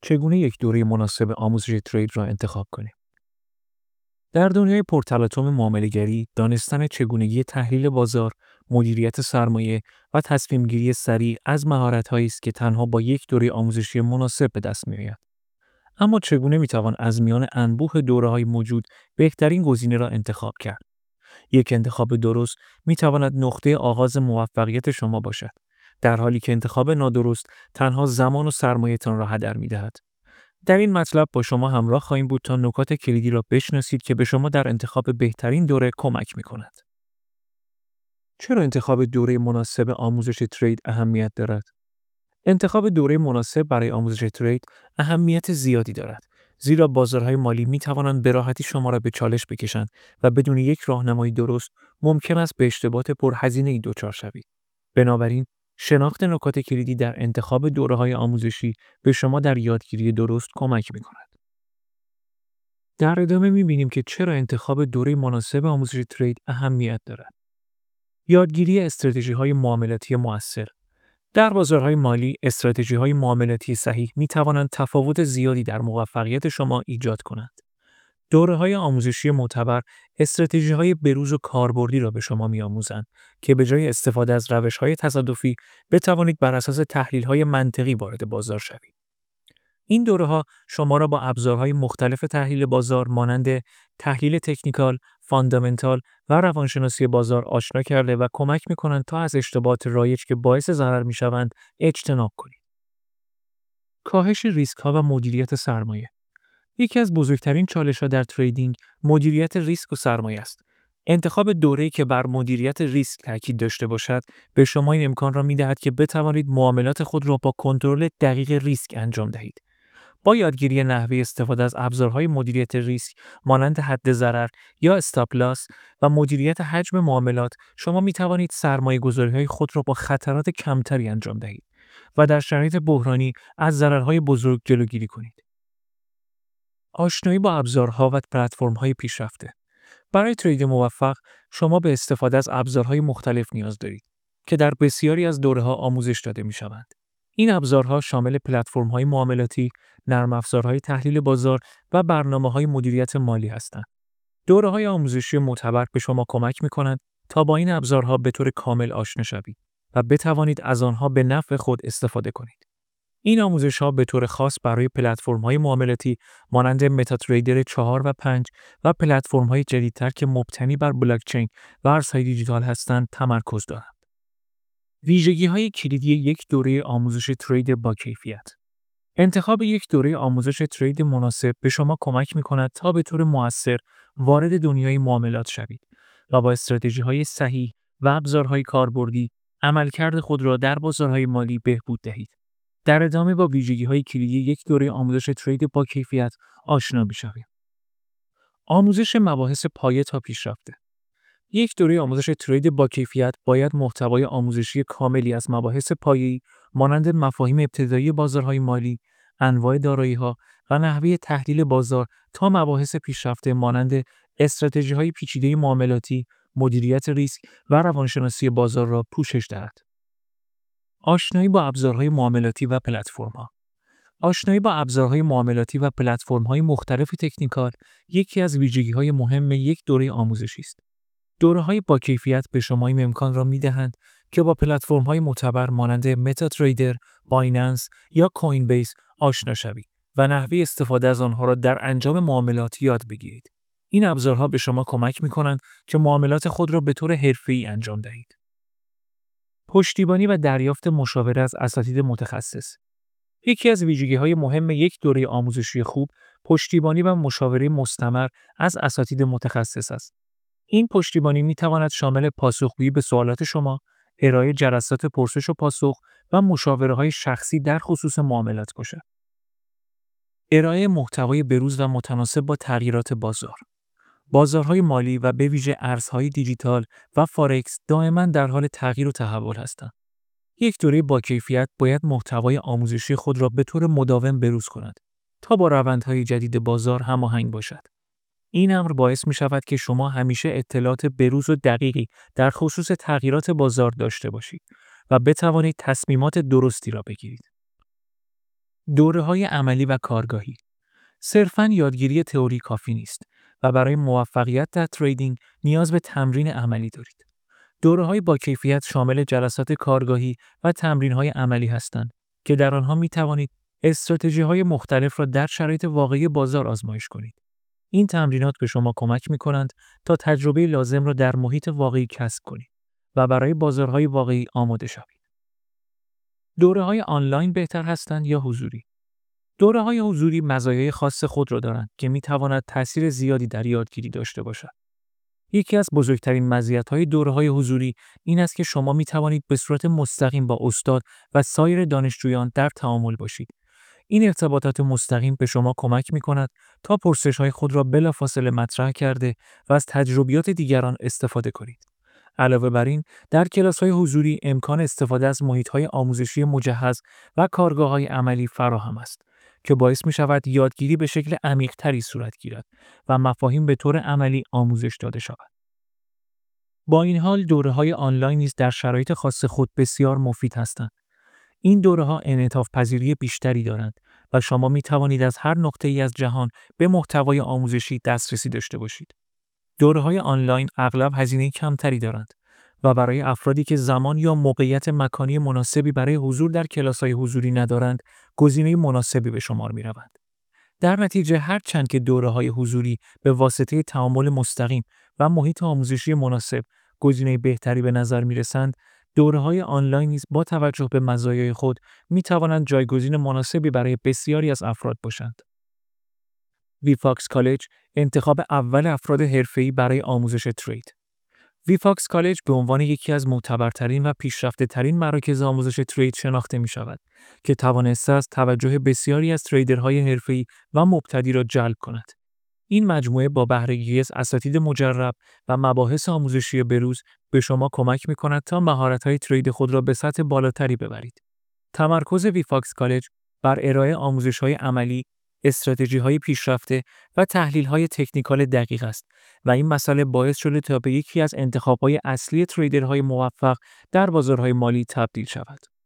چگونه یک دوره مناسب آموزش ترید را انتخاب کنیم؟ در دنیای پرتلاطم معامله‌گری، دانستن چگونگی تحلیل بازار، مدیریت سرمایه و تصمیم‌گیری سریع از مهارت‌هایی است که تنها با یک دوره آموزشی مناسب به دست می‌آید. اما چگونه می‌توان از میان انبوه دوره‌های موجود بهترین گزینه را انتخاب کرد؟ یک انتخاب درست می‌تواند نقطه آغاز موفقیت شما باشد، در حالی که انتخاب نادرست تنها زمان و سرمایه‌تان را هدر می‌دهد. در این مطلب با شما همراه خواهیم بود تا نکات کلیدی را بشناسید که به شما در انتخاب بهترین دوره کمک می‌کند. چرا انتخاب دوره مناسب آموزش ترید اهمیت دارد؟ انتخاب دوره مناسب برای آموزش ترید اهمیت زیادی دارد، زیرا بازارهای مالی می‌توانند به راحتی شما را به چالش بکشند و بدون یک راهنمایی درست ممکن است به اشتباهات پرهزینه‌ای دچار شوید. بنابراین شناخت نکات کلیدی در انتخاب دوره‌های آموزشی به شما در یادگیری درست کمک می‌کند. در ادامه می‌بینیم که چرا انتخاب دوره مناسب آموزش ترید اهمیت دارد. یادگیری استراتژی‌های معاملاتی مؤثر. در بازارهای مالی، استراتژی‌های معاملاتی صحیح می‌توانند تفاوت زیادی در موفقیت شما ایجاد کنند. دوره‌های آموزشی معتبر استراتژی‌های به‌روز و کاربردی را به شما می‌آموزند که به جای استفاده از روش‌های تصادفی بتوانید بر اساس تحلیل‌های منطقی وارد بازار شوید. این دوره‌ها شما را با ابزارهای مختلف تحلیل بازار مانند تحلیل تکنیکال، فاندامنتال و روانشناسی بازار آشنا کرده و کمک می‌کنند تا از اشتباهات رایج که باعث ضرر می‌شوند اجتناب کنید. کاهش ریسک‌ها و مدیریت سرمایه. یکی از بزرگترین چالش‌ها در تریدینگ مدیریت ریسک و سرمایه است. انتخاب دوره‌ای که بر مدیریت ریسک تاکید داشته باشد، به شما این امکان را می‌دهد که بتوانید معاملات خود را با کنترل دقیق ریسک انجام دهید. با یادگیری نحوه استفاده از ابزارهای مدیریت ریسک مانند حد ضرر یا استاپ لاس و مدیریت حجم معاملات، شما می توانید سرمایه‌گذاری‌های خود را با خطرات کمتری انجام دهید و در شرایط بحرانی از ضررهای بزرگ جلوگیری کنید. آشنایی با ابزارها و پلتفرم‌های پیشرفته. برای ترید موفق، شما به استفاده از ابزارهای مختلف نیاز دارید که در بسیاری از دوره‌ها آموزش داده می‌شوند. این ابزارها شامل پلتفرم‌های معاملاتی، نرم افزارهای تحلیل بازار و برنامه‌های مدیریت مالی هستند. دوره‌های آموزشی معتبر به شما کمک می‌کنند تا با این ابزارها به طور کامل آشنا شوید و بتوانید از آنها به نفع خود استفاده کنید. این آموزش‌ها به طور خاص برای پلتفرم‌های معاملاتی مانند متاتریدر 4 و 5 و پلتفرم‌های جدیدتر که مبتنی بر بلاکچین و ارزهای دیجیتال هستند تمرکز دارند. ویژگی‌های کلیدی یک دوره آموزش ترید با کیفیت. انتخاب یک دوره آموزش ترید مناسب به شما کمک می‌کند تا به طور مؤثر وارد دنیای معاملات شوید و با استراتژی‌های صحیح و ابزارهای کاربردی عملکرد خود را در بازارهای مالی بهبود دهید. در ادامه با ویژگی‌های کلیدی یک دوره آموزش ترید با کیفیت آشنا می‌شویم. آموزش مباحث پایه تا پیشرفته. یک دوره آموزش ترید با کیفیت باید محتوای آموزشی کاملی از مباحث پایه‌ای مانند مفاهیم ابتدایی بازارهای مالی، انواع دارایی‌ها و نحوه تحلیل بازار تا مباحث پیشرفته مانند استراتژی‌های پیچیده معاملاتی، مدیریت ریسک و روانشناسی بازار را پوشش دهد. آشنایی با ابزارهای معاملاتی و پلتفرم‌ها. آشنایی با ابزارهای معاملاتی و پلتفرم‌های مختلف تکنیکال یکی از ویژگی‌های مهم یک دوره آموزشی است. دوره‌های با کیفیت به شما این امکان را می‌دهند که با پلتفرم‌های معتبر مانند متاتریدر، بایننس یا کوین بیس آشنا شوید و نحوه استفاده از آنها را در انجام معاملات یاد بگیرید. این ابزارها به شما کمک می‌کنند که معاملات خود را به طور حرفه‌ای انجام دهید. پشتیبانی و دریافت مشاوره از اساتید متخصص. یکی از ویژگی‌های مهم یک دوره آموزشی خوب، پشتیبانی و مشاوره مستمر از اساتید متخصص است. این پشتیبانی می‌تواند شامل پاسخگویی به سوالات شما، ارائه جلسات پرسش و پاسخ و مشاوره‌های شخصی در خصوص معاملات باشد. ارائه محتوای به‌روز و متناسب با تغییرات بازار. بازارهای مالی و به ویژه ارزهای دیجیتال و فارکس دائما در حال تغییر و تحول هستند. یک دوره با کیفیت باید محتوای آموزشی خود را به طور مداوم به‌روز کند تا با روندهای جدید بازار هماهنگ باشد. این امر باعث می شود که شما همیشه اطلاعات به‌روز و دقیقی در خصوص تغییرات بازار داشته باشید و بتوانید تصمیمات درستی را بگیرید. دوره‌های عملی و کارگاهی. صرفاً یادگیری تئوری کافی نیست و برای موفقیت در تریدینگ نیاز به تمرین عملی دارید. دوره‌های با کیفیت شامل جلسات کارگاهی و تمرین‌های عملی هستند که در آنها می‌توانید استراتژی‌های مختلف را در شرایط واقعی بازار آزمایش کنید. این تمرینات به شما کمک می‌کنند تا تجربه لازم را در محیط واقعی کسب کنید و برای بازارهای واقعی آماده شوید. دوره‌های آنلاین بهتر هستند یا حضوری؟ دوره‌های حضوری مزایای خاص خود را دارند که می‌تواند تأثیر زیادی در یادگیری داشته باشد. یکی از بزرگترین مزیت‌های دوره‌های حضوری این است که شما می‌توانید به صورت مستقیم با استاد و سایر دانشجویان در تعامل باشید. این ارتباطات مستقیم به شما کمک می‌کند تا پرسش‌های خود را بلافاصله مطرح کرده و از تجربیات دیگران استفاده کنید. علاوه بر این، در کلاس‌های حضوری امکان استفاده از محیط‌های آموزشی مجهز و کارگاه‌های عملی فراهم است که باعث می‌شود یادگیری به شکل عمیق‌تری صورت گیرد و مفاهیم به طور عملی آموزش داده شود. با این حال، دوره‌های آنلاین نیز در شرایط خاص خود بسیار مفید هستند. این دوره‌ها انعطاف‌پذیری بیشتری دارند و شما می‌توانید از هر نقطه‌ای از جهان به محتوای آموزشی دسترسی داشته باشید. دوره‌های آنلاین اغلب هزینه کمتری دارند و برای افرادی که زمان یا موقعیت مکانی مناسبی برای حضور در کلاس‌های حضوری ندارند، گزینه مناسبی به شمار می‌روند. در نتیجه هرچند که دوره‌های حضوری به واسطه تعامل مستقیم و محیط آموزشی مناسب گزینه بهتری به نظر می‌رسند، دوره‌های آنلاین نیز با توجه به مزایای خود می‌توانند جایگزین مناسبی برای بسیاری از افراد باشند. ویفاکس کالج انتخاب اول افراد حرفه‌ای برای آموزش ترید. ویفاکس کالج به عنوان یکی از معتبرترین و پیشرفته‌ترین مراکز آموزش ترید شناخته می‌شود که توانسته است توجه بسیاری از تریدرهای حرفه‌ای و مبتدی را جلب کند. این مجموعه با بهره‌گیری از اساتید مجرب و مباحث آموزشی به‌روز به شما کمک می‌کند تا مهارت‌های ترید خود را به سطح بالاتری ببرید. تمرکز ویفاکس کالج بر ارائه آموزش‌های عملی، استراتژی‌های پیشرفته و تحلیل‌های تکنیکال دقیق است و این مسئله باعث شده تا به یکی از انتخاب‌های اصلی تریدرهای موفق در بازارهای مالی تبدیل شود.